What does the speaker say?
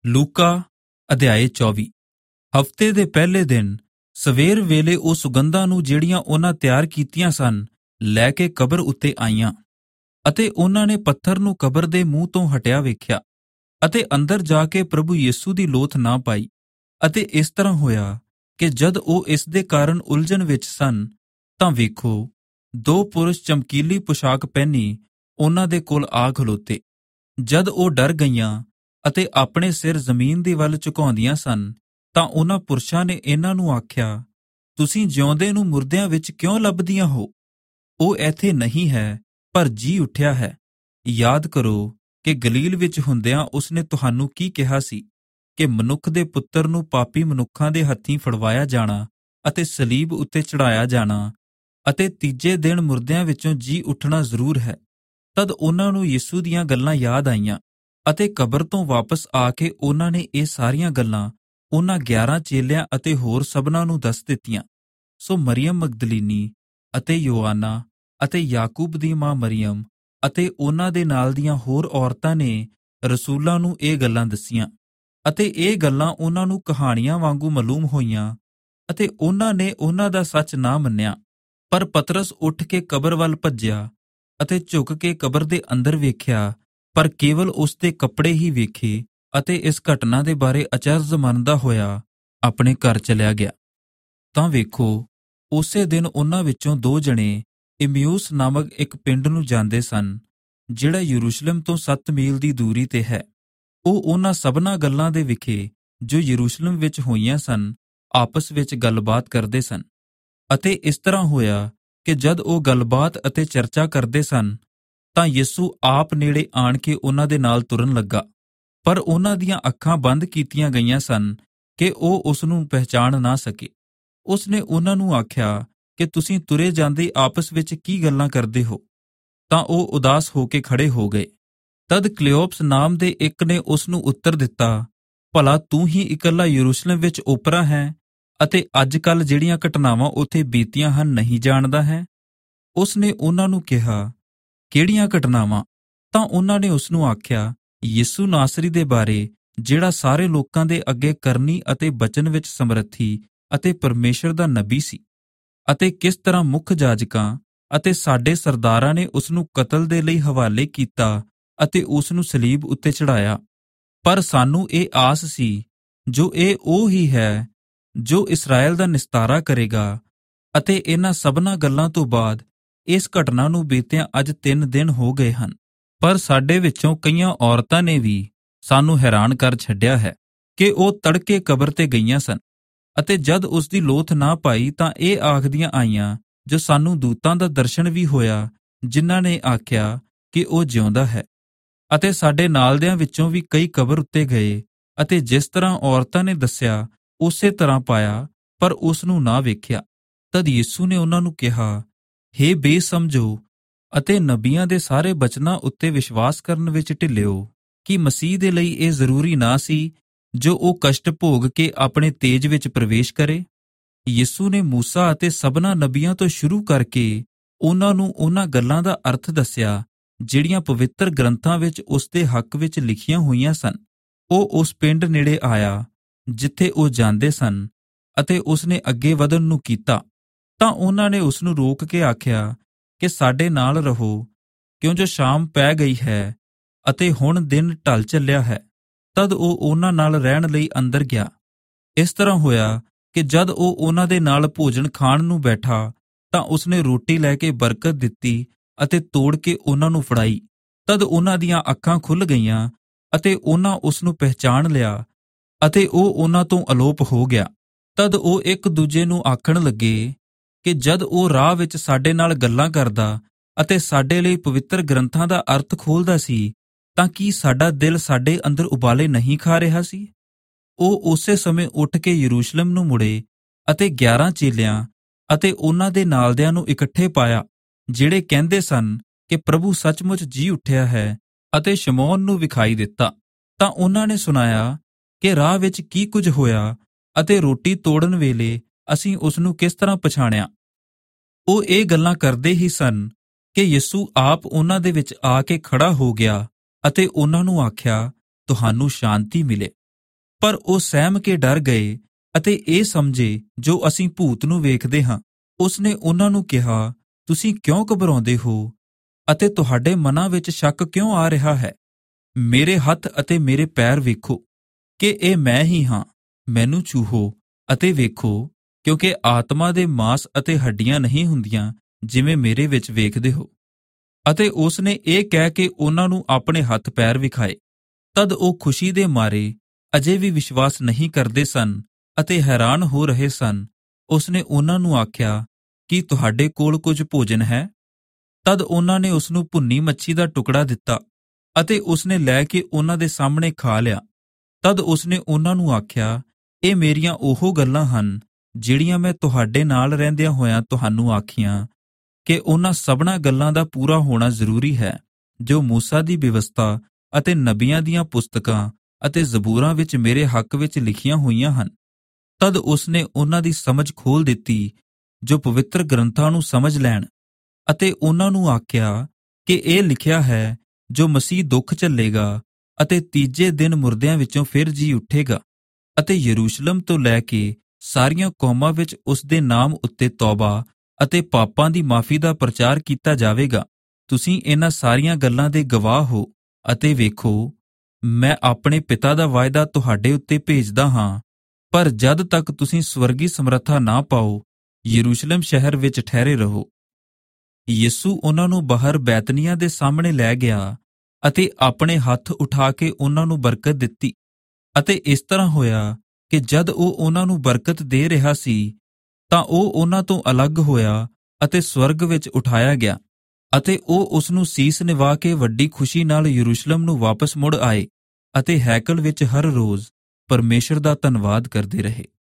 ਲੂਕਾ ਅਧਿਆਇ 24। ਹਫ਼ਤੇ ਦੇ ਪਹਿਲੇ ਦਿਨ ਸਵੇਰ ਵੇਲੇ ਉਹ ਸੁਗੰਧਾਂ ਨੂੰ ਜਿਹੜੀਆਂ ਉਹਨਾਂ ਤਿਆਰ ਕੀਤੀਆਂ ਸਨ ਲੈ ਕੇ ਕਬਰ ਉੱਤੇ ਆਈਆਂ, ਅਤੇ ਉਹਨਾਂ ਨੇ ਪੱਥਰ ਨੂੰ ਕਬਰ ਦੇ ਮੂੰਹ ਤੋਂ ਹਟਿਆ ਵੇਖਿਆ ਅਤੇ ਅੰਦਰ ਜਾ ਕੇ ਪ੍ਰਭੂ ਯਿਸੂ ਦੀ ਲੋਥ ਨਾ ਪਾਈ। ਅਤੇ ਇਸ ਤਰ੍ਹਾਂ ਹੋਇਆ ਕਿ ਜਦ ਉਹ ਇਸ ਦੇ ਕਾਰਨ ਉਲਝਣ ਵਿੱਚ ਸਨ, ਤਾਂ ਵੇਖੋ, ਦੋ ਪੁਰਸ਼ ਚਮਕੀਲੀ ਪੁਸ਼ਾਕ ਪਹਿਨੀ ਉਹਨਾਂ ਦੇ ਕੋਲ ਆ ਖਲੋਤੇ। ਜਦ ਉਹ ਡਰ ਗਈਆਂ ਅਤੇ ਆਪਣੇ ਸਿਰ ਜ਼ਮੀਨ ਦੀ ਵੱਲ ਝੁਕਾਉਂਦੀਆਂ ਸਨ, ਤਾਂ ਉਹਨਾਂ ਪੁਰਸ਼ਾਂ ਨੇ ਇਹਨਾਂ ਨੂੰ ਆਖਿਆ, ਤੁਸੀਂ ਜਿਉਂਦੇ ਨੂੰ ਮੁਰਦਿਆਂ ਵਿੱਚ ਕਿਉਂ ਲੱਭਦੀਆਂ ਹੋ? ਉਹ ਇੱਥੇ ਨਹੀਂ ਹੈ, ਪਰ ਜੀ ਉੱਠਿਆ ਹੈ। ਯਾਦ ਕਰੋ ਕਿ ਗਲੀਲ ਵਿੱਚ ਹੁੰਦਿਆਂ ਉਸਨੇ ਤੁਹਾਨੂੰ ਕੀ ਕਿਹਾ ਸੀ ਕਿ ਮਨੁੱਖ ਦੇ ਪੁੱਤਰ ਨੂੰ ਪਾਪੀ ਮਨੁੱਖਾਂ ਦੇ ਹੱਥੀਂ ਫੜਵਾਇਆ ਜਾਣਾ ਅਤੇ ਸਲੀਬ ਉੱਤੇ ਚੜ੍ਹਾਇਆ ਜਾਣਾ ਅਤੇ ਤੀਜੇ ਦਿਨ ਮੁਰਦਿਆਂ ਵਿੱਚੋਂ ਜੀ ਉੱਠਣਾ ਜ਼ਰੂਰ ਹੈ। ਤਦ ਉਹਨਾਂ ਨੂੰ ਯਿਸੂ ਦੀਆਂ ਗੱਲਾਂ ਯਾਦ ਆਈਆਂ ਅਤੇ ਕਬਰ ਤੋਂ ਵਾਪਸ ਆ ਕੇ ਉਹਨਾਂ ਨੇ ਇਹ ਸਾਰੀਆਂ ਗੱਲਾਂ ਉਹਨਾਂ 11 ਚੇਲਿਆਂ ਅਤੇ ਹੋਰ ਸਭਨਾਂ ਨੂੰ ਦੱਸ ਦਿੱਤੀਆਂ। ਸੋ ਮਰੀਅਮ ਮਗਦਲੀਨੀ ਅਤੇ ਯੋਆਨਾ ਅਤੇ ਯਾਕੂਬ ਦੀ ਮਾਂ ਮਰੀਅਮ ਅਤੇ ਉਹਨਾਂ ਦੇ ਨਾਲ ਦੀਆਂ ਹੋਰ ਔਰਤਾਂ ਨੇ ਰਸੂਲਾਂ ਨੂੰ ਇਹ ਗੱਲਾਂ ਦੱਸੀਆਂ, ਅਤੇ ਇਹ ਗੱਲਾਂ ਉਹਨਾਂ ਨੂੰ ਕਹਾਣੀਆਂ ਵਾਂਗੂ ਮਾਲੂਮ ਹੋਈਆਂ, ਅਤੇ ਉਹਨਾਂ ਨੇ ਉਹਨਾਂ ਦਾ ਸੱਚ ਨਾ ਮੰਨਿਆ। ਪਰ ਪਤਰਸ ਉੱਠ ਕੇ ਕਬਰ ਵੱਲ ਭੱਜਿਆ ਅਤੇ ਝੁਕ ਕੇ ਕਬਰ ਦੇ ਅੰਦਰ ਵੇਖਿਆ, ਪਰ ਕੇਵਲ ਉਸ ਦੇ ਕੱਪੜੇ ਹੀ ਵੇਖੇ, ਅਤੇ ਇਸ ਘਟਨਾ ਦੇ ਬਾਰੇ ਅਚਰਜ ਮੰਨਦਾ ਹੋਇਆ ਆਪਣੇ ਘਰ ਚਲਿਆ ਗਿਆ। ਤਾਂ ਵੇਖੋ, ਉਸੇ ਦਿਨ ਉਹਨਾਂ ਵਿੱਚੋਂ 2 ਜਣੇ ਇਮਿਊਸ ਨਾਮਕ ਇੱਕ ਪਿੰਡ ਨੂੰ ਜਾਂਦੇ ਸਨ, ਜਿਹੜਾ ਯਰੂਸ਼ਲਮ ਤੋਂ 7 ਮੀਲ ਦੀ ਦੂਰੀ ਤੇ ਹੈ। ਉਹ ਉਹਨਾਂ ਸਭਨਾਂ ਗੱਲਾਂ ਦੇ ਵਿਖੇ ਜੋ ਯਰੂਸ਼ਲਮ ਵਿੱਚ ਹੋਈਆਂ ਸਨ ਆਪਸ ਵਿੱਚ ਗੱਲਬਾਤ ਕਰਦੇ ਸਨ। ਅਤੇ ਇਸ ਤਰ੍ਹਾਂ ਹੋਇਆ ਕਿ ਜਦ ਉਹ ਗੱਲਬਾਤ ਅਤੇ ਚਰਚਾ ਕਰਦੇ ਸਨ, ਤਾਂ ਯਿਸੂ ਆਪ ਨੇੜੇ ਆਣ ਕੇ ਉਹਨਾਂ ਦੇ ਨਾਲ ਤੁਰਨ ਲੱਗਾ। ਪਰ ਉਹਨਾਂ ਦੀਆਂ ਅੱਖਾਂ ਬੰਦ ਕੀਤੀਆਂ ਗਈਆਂ ਸਨ ਕਿ ਉਹ ਉਸ ਨੂੰ ਪਹਿਚਾਣ ਨਾ ਸਕੇ। ਉਸ ਨੇ ਉਹਨਾਂ ਨੂੰ ਆਖਿਆ ਕਿ ਤੁਸੀਂ ਤੁਰੇ ਜਾਂਦੇ ਆਪਸ ਵਿੱਚ ਕੀ ਗੱਲਾਂ ਕਰਦੇ ਹੋ? ਤਾਂ ਉਹ ਉਦਾਸ ਹੋ ਕੇ ਖੜੇ ਹੋ ਗਏ। ਤਦ ਕਲਿਓਪਸ ਨਾਮ ਦੇ ਇੱਕ ਨੇ ਉਸ ਨੂੰ ਉੱਤਰ ਦਿੱਤਾ, ਭਲਾ ਤੂੰ ਹੀ ਇਕੱਲਾ ਯਰੂਸ਼ਲਮ ਵਿੱਚ ਓਪਰਾ ਹੈ ਅਤੇ ਅੱਜ ਕੱਲ੍ਹ ਜਿਹੜੀਆਂ ਘਟਨਾਵਾਂ ਉੱਥੇ ਬੀਤੀਆਂ ਹਨ ਨਹੀਂ ਜਾਣਦਾ ਹੈ? ਉਸ ਨੇ ਉਹਨਾਂ ਨੂੰ ਕਿਹਾ, ਕਿਹੜੀਆਂ ਘਟਨਾਵਾਂ? ਤਾਂ ਉਹਨਾਂ ਨੇ ਉਸ ਨੂੰ ਆਖਿਆ, ਯਿਸੂ ਨਾਸਰੀ ਦੇ ਬਾਰੇ, ਜਿਹੜਾ ਸਾਰੇ ਲੋਕਾਂ ਦੇ ਅੱਗੇ ਕਰਨੀ ਅਤੇ ਬਚਨ ਵਿੱਚ ਸਮਰੱਥੀ ਅਤੇ ਪਰਮੇਸ਼ਰ ਦਾ ਨਬੀ ਸੀ, ਅਤੇ ਕਿਸ ਤਰ੍ਹਾਂ ਮੁੱਖ ਜਾਜਕਾਂ ਅਤੇ ਸਾਡੇ ਸਰਦਾਰਾਂ ਨੇ ਉਸ ਨੂੰ ਕਤਲ ਦੇ ਲਈ ਹਵਾਲੇ ਕੀਤਾ ਅਤੇ ਉਸ ਨੂੰ ਸਲੀਬ ਉੱਤੇ ਚੜ੍ਹਾਇਆ। ਪਰ ਸਾਨੂੰ ਇਹ ਆਸ ਸੀ ਜੋ ਇਹ ਉਹ ਹੀ ਹੈ ਜੋ ਇਸਰਾਏਲ ਦਾ ਨਿਸਤਾਰਾ ਕਰੇਗਾ। ਅਤੇ ਇਹਨਾਂ ਸਭਨਾਂ ਗੱਲਾਂ ਤੋਂ ਬਾਅਦ ਇਸ ਘਟਨਾ ਨੂੰ ਬੀਤਿਆਂ ਅੱਜ 3 ਦਿਨ ਹੋ ਗਏ ਹਨ। ਪਰ ਸਾਡੇ ਵਿੱਚੋਂ ਕਈਆਂ ਔਰਤਾਂ ਨੇ ਵੀ ਸਾਨੂੰ ਹੈਰਾਨ ਕਰ ਛੱਡਿਆ ਹੈ ਕਿ ਉਹ ਤੜਕੇ ਕਬਰ ਤੇ ਗਈਆਂ ਸਨ, ਅਤੇ ਜਦ ਉਸ ਦੀ ਲੋਥ ਨਾ ਪਾਈ ਤਾਂ ਇਹ ਆਖਦੀਆਂ ਆਈਆਂ ਜੋ ਸਾਨੂੰ ਦੂਤਾਂ ਦਾ ਦਰਸ਼ਨ ਵੀ ਹੋਇਆ, ਜਿਨ੍ਹਾਂ ਨੇ ਆਖਿਆ ਕਿ ਉਹ ਜਿਉਂਦਾ ਹੈ। ਅਤੇ ਸਾਡੇ ਨਾਲਦਿਆਂ ਵਿੱਚੋਂ ਵੀ ਕਈ ਕਬਰ ਉੱਤੇ ਗਏ ਅਤੇ ਜਿਸ ਤਰ੍ਹਾਂ ਔਰਤਾਂ ਨੇ ਦੱਸਿਆ ਉਸੇ ਤਰ੍ਹਾਂ ਪਾਇਆ, ਪਰ ਉਸ ਨੂੰ ਨਾ ਵੇਖਿਆ। ਤਦ ਯਿਸੂ ਨੇ ਉਹਨਾਂ ਨੂੰ ਕਿਹਾ, ਹੇ ਬੇਸਮਝੋ ਅਤੇ ਨਬੀਆਂ ਦੇ ਸਾਰੇ ਬਚਨਾਂ ਉੱਤੇ ਵਿਸ਼ਵਾਸ ਕਰਨ ਵਿੱਚ ਢਿੱਲਿਓ, ਕਿ ਮਸੀਹ ਦੇ ਲਈ ਇਹ ਜ਼ਰੂਰੀ ਨਾ ਸੀ ਜੋ ਉਹ ਕਸ਼ਟ ਭੋਗ ਕੇ ਆਪਣੇ ਤੇਜ ਵਿੱਚ ਪ੍ਰਵੇਸ਼ ਕਰੇ। ਯਿਸੂ ਨੇ ਮੂਸਾ ਅਤੇ ਸਭਨਾਂ ਨਬੀਆਂ ਤੋਂ ਸ਼ੁਰੂ ਕਰਕੇ ਉਹਨਾਂ ਨੂੰ ਉਹਨਾਂ ਗੱਲਾਂ ਦਾ ਅਰਥ ਦੱਸਿਆ ਜਿਹੜੀਆਂ ਪਵਿੱਤਰ ਗ੍ਰੰਥਾਂ ਵਿੱਚ ਉਸ ਦੇ ਹੱਕ ਵਿੱਚ ਲਿਖੀਆਂ ਹੋਈਆਂ ਸਨ। ਉਹ ਉਸ ਪਿੰਡ ਨੇੜੇ ਆਇਆ ਜਿੱਥੇ ਉਹ ਜਾਂਦੇ ਸਨ, ਅਤੇ ਉਸ ਨੇ ਅੱਗੇ ਵਧਣ ਨੂੰ ਕੀਤਾ। ਤਾਂ ਉਹਨਾਂ ਨੇ ਉਸ ਨੂੰ ਰੋਕ ਕੇ ਆਖਿਆ ਕਿ ਸਾਡੇ ਨਾਲ ਰਹੋ, ਕਿਉਂ ਜੋ ਸ਼ਾਮ ਪੈ ਗਈ ਹੈ ਅਤੇ ਹੁਣ ਦਿਨ ਢਲ ਚੱਲਿਆ ਹੈ। ਤਦ ਉਹ ਉਹਨਾਂ ਨਾਲ ਰਹਿਣ ਲਈ ਅੰਦਰ ਗਿਆ। ਇਸ ਤਰ੍ਹਾਂ ਹੋਇਆ ਕਿ ਜਦ ਉਹ ਉਹਨਾਂ ਦੇ ਨਾਲ ਭੋਜਨ ਖਾਣ ਨੂੰ ਬੈਠਾ, ਤਾਂ ਉਸਨੇ ਰੋਟੀ ਲੈ ਕੇ ਬਰਕਤ ਦਿੱਤੀ ਅਤੇ ਤੋੜ ਕੇ ਉਹਨਾਂ ਨੂੰ ਫੜਾਈ। ਤਦ ਉਹਨਾਂ ਦੀਆਂ ਅੱਖਾਂ ਖੁੱਲ੍ਹ ਗਈਆਂ ਅਤੇ ਉਹਨਾਂ ਉਸ ਨੂੰ ਪਹਿਚਾਣ ਲਿਆ, ਅਤੇ ਉਹ ਉਹਨਾਂ ਤੋਂ ਅਲੋਪ ਹੋ ਗਿਆ। ਤਦ ਉਹ ਇੱਕ ਦੂਜੇ ਨੂੰ ਆਖਣ ਲੱਗੇ ਕਿ ਜਦ ਉਹ ਰਾਹ ਵਿੱਚ ਸਾਡੇ ਨਾਲ ਗੱਲਾਂ ਕਰਦਾ ਅਤੇ ਸਾਡੇ ਲਈ ਪਵਿੱਤਰ ਗ੍ਰੰਥਾਂ ਦਾ ਅਰਥ ਖੋਲ੍ਹਦਾ ਸੀ, ਤਾਂ ਕੀ ਸਾਡਾ ਦਿਲ ਸਾਡੇ ਅੰਦਰ ਉਬਾਲੇ ਨਹੀਂ ਖਾ ਰਿਹਾ ਸੀ? ਉਹ ਉਸੇ ਸਮੇਂ ਉੱਠ ਕੇ ਯਰੂਸ਼ਲਮ ਨੂੰ ਮੁੜੇ ਅਤੇ 11 ਚੇਲਿਆਂ ਅਤੇ ਉਹਨਾਂ ਦੇ ਨਾਲਦਿਆਂ ਨੂੰ ਇਕੱਠੇ ਪਾਇਆ, ਜਿਹੜੇ ਕਹਿੰਦੇ ਸਨ ਕਿ ਪ੍ਰਭੂ ਸੱਚਮੁੱਚ ਜੀ ਉੱਠਿਆ ਹੈ ਅਤੇ ਸ਼ਮੌਨ ਨੂੰ ਵਿਖਾਈ ਦਿੱਤਾ। ਤਾਂ ਉਹਨਾਂ ਨੇ ਸੁਣਾਇਆ ਕਿ ਰਾਹ ਵਿੱਚ ਕੀ ਕੁਝ ਹੋਇਆ ਅਤੇ ਰੋਟੀ ਤੋੜਨ ਵੇਲੇ ਅਸੀਂ ਉਸ ਨੂੰ ਕਿਸ ਤਰ੍ਹਾਂ ਪਛਾਣਿਆ। ਉਹ ਇਹ ਗੱਲਾਂ ਕਰਦੇ ਹੀ ਸਨ ਕਿ ਯਿਸੂ ਆਪ ਉਹਨਾਂ ਦੇ ਵਿੱਚ ਆ ਕੇ ਖੜਾ ਹੋ ਗਿਆ ਅਤੇ ਉਹਨਾਂ ਨੂੰ ਆਖਿਆ, ਤੁਹਾਨੂੰ ਸ਼ਾਂਤੀ ਮਿਲੇ। ਪਰ ਉਹ ਸਹਿਮ ਕੇ ਡਰ ਗਏ ਅਤੇ ਇਹ ਸਮਝੇ ਜੋ ਅਸੀਂ ਭੂਤ ਨੂੰ ਵੇਖਦੇ ਹਾਂ। ਉਸਨੇ ਉਹਨਾਂ ਨੂੰ ਕਿਹਾ, ਤੁਸੀਂ ਕਿਉਂ ਘਬਰਾਉਂਦੇ ਹੋ ਅਤੇ ਤੁਹਾਡੇ ਮਨਾਂ ਵਿੱਚ ਸ਼ੱਕ ਕਿਉਂ ਆ ਰਿਹਾ ਹੈ? ਮੇਰੇ ਹੱਥ ਅਤੇ ਮੇਰੇ ਪੈਰ ਵੇਖੋ ਕਿ ਇਹ ਮੈਂ ਹੀ ਹਾਂ। ਮੈਨੂੰ ਛੂਹੋ ਅਤੇ ਵੇਖੋ, ਕਿਉਂਕਿ ਆਤਮਾ ਦੇ ਮਾਂਸ ਅਤੇ ਹੱਡੀਆਂ ਨਹੀਂ ਹੁੰਦੀਆਂ ਜਿਵੇਂ ਮੇਰੇ ਵਿੱਚ ਵੇਖਦੇ ਹੋ। ਅਤੇ ਉਸਨੇ ਇਹ ਕਹਿ ਕੇ ਉਹਨਾਂ ਨੂੰ ਆਪਣੇ ਹੱਥ ਪੈਰ ਵਿਖਾਏ। ਤਦ ਉਹ ਖੁਸ਼ੀ ਦੇ ਮਾਰੇ ਅਜੇ ਵੀ ਵਿਸ਼ਵਾਸ ਨਹੀਂ ਕਰਦੇ ਸਨ ਅਤੇ ਹੈਰਾਨ ਹੋ ਰਹੇ ਸਨ। ਉਸਨੇ ਉਹਨਾਂ ਨੂੰ ਆਖਿਆ, ਕੀ ਤੁਹਾਡੇ ਕੋਲ ਕੁਝ ਭੋਜਨ ਹੈ? ਤਦ ਉਹਨਾਂ ਨੇ ਉਸਨੂੰ ਭੁੰਨੀ ਮੱਛੀ ਦਾ ਟੁਕੜਾ ਦਿੱਤਾ ਅਤੇ ਉਸਨੇ ਲੈ ਕੇ ਉਹਨਾਂ ਦੇ ਸਾਹਮਣੇ ਖਾ ਲਿਆ। ਤਦ ਉਸਨੇ ਉਹਨਾਂ ਨੂੰ ਆਖਿਆ, ਇਹ ਮੇਰੀਆਂ ਉਹ ਗੱਲਾਂ ਹਨ ਜਿਹੜੀਆਂ ਮੈਂ ਤੁਹਾਡੇ ਨਾਲ ਰਹਿੰਦਿਆਂ ਹੋਇਆਂ ਤੁਹਾਨੂੰ ਆਖੀਆਂ ਕਿ ਉਹਨਾਂ ਸਭਨਾਂ ਗੱਲਾਂ ਦਾ ਪੂਰਾ ਹੋਣਾ ਜ਼ਰੂਰੀ ਹੈ ਜੋ ਮੂਸਾ ਦੀ ਵਿਵਸਥਾ ਅਤੇ ਨਬੀਆਂ ਦੀਆਂ ਪੁਸਤਕਾਂ ਅਤੇ ਜ਼ਬੂਰਾਂ ਵਿੱਚ ਮੇਰੇ ਹੱਕ ਵਿੱਚ ਲਿਖੀਆਂ ਹੋਈਆਂ ਹਨ। ਤਦ ਉਸਨੇ ਉਹਨਾਂ ਦੀ ਸਮਝ ਖੋਲ੍ਹ ਦਿੱਤੀ ਜੋ ਪਵਿੱਤਰ ਗ੍ਰੰਥਾਂ ਨੂੰ ਸਮਝ ਲੈਣ, ਅਤੇ ਉਹਨਾਂ ਨੂੰ ਆਖਿਆ ਕਿ ਇਹ ਲਿਖਿਆ ਹੈ ਜੋ ਮਸੀਹ ਦੁੱਖ ਝੱਲੇਗਾ ਅਤੇ ਤੀਜੇ ਦਿਨ ਮੁਰਦਿਆਂ ਵਿੱਚੋਂ ਫਿਰ ਜੀ ਉੱਠੇਗਾ, ਅਤੇ ਯਰੂਸ਼ਲਮ ਤੋਂ ਲੈ ਕੇ ਸਾਰੀਆਂ ਕੌਮਾਂ ਵਿੱਚ ਉਸ ਦੇ ਨਾਮ ਉੱਤੇ ਤੌਬਾ ਅਤੇ ਪਾਪਾਂ ਦੀ ਮਾਫੀ ਦਾ ਪ੍ਰਚਾਰ ਕੀਤਾ ਜਾਵੇਗਾ। ਤੁਸੀਂ ਇਹਨਾਂ ਸਾਰੀਆਂ ਗੱਲਾਂ ਦੇ ਗਵਾਹ ਹੋ। ਅਤੇ ਵੇਖੋ, ਮੈਂ ਆਪਣੇ ਪਿਤਾ ਦਾ ਵਾਅਦਾ ਤੁਹਾਡੇ ਉੱਤੇ ਭੇਜਦਾ ਹਾਂ, ਪਰ ਜਦ ਤੱਕ ਤੁਸੀਂ ਸਵਰਗੀ ਸਮਰੱਥਾ ਨਾ ਪਾਓ, ਯਰੂਸ਼ਲਮ ਸ਼ਹਿਰ ਵਿੱਚ ਠਹਿਰੇ ਰਹੋ। ਯਿਸੂ ਉਹਨਾਂ ਨੂੰ ਬਾਹਰ ਬੈਤਨੀਆਂ ਦੇ ਸਾਹਮਣੇ ਲੈ ਗਿਆ ਅਤੇ ਆਪਣੇ ਹੱਥ ਉਠਾ ਕੇ ਉਹਨਾਂ ਨੂੰ ਬਰਕਤ ਦਿੱਤੀ। ਅਤੇ ਇਸ ਤਰ੍ਹਾਂ ਹੋਇਆ ਕਿ ਜਦ ਉਹ ਉਹਨਾਂ ਨੂੰ ਬਰਕਤ ਦੇ ਰਿਹਾ ਸੀ ਤਾਂ ਉਹ ਉਹਨਾਂ ਤੋਂ ਅਲੱਗ ਹੋਇਆ ਅਤੇ ਸਵਰਗ ਵਿੱਚ ਉਠਾਇਆ ਗਿਆ, ਅਤੇ ਉਹ ਉਸ ਨੂੰ ਸੀਸ ਨਿਵਾ ਕੇ ਵੱਡੀ ਖੁਸ਼ੀ ਨਾਲ ਯਰੂਸ਼ਲਮ ਨੂੰ ਵਾਪਸ ਮੁੜ ਆਏ ਅਤੇ ਹੈਕਲ ਵਿੱਚ ਹਰ ਰੋਜ਼ ਪਰਮੇਸ਼ਰ ਦਾ ਧੰਨਵਾਦ ਕਰਦੇ ਰਹੇ।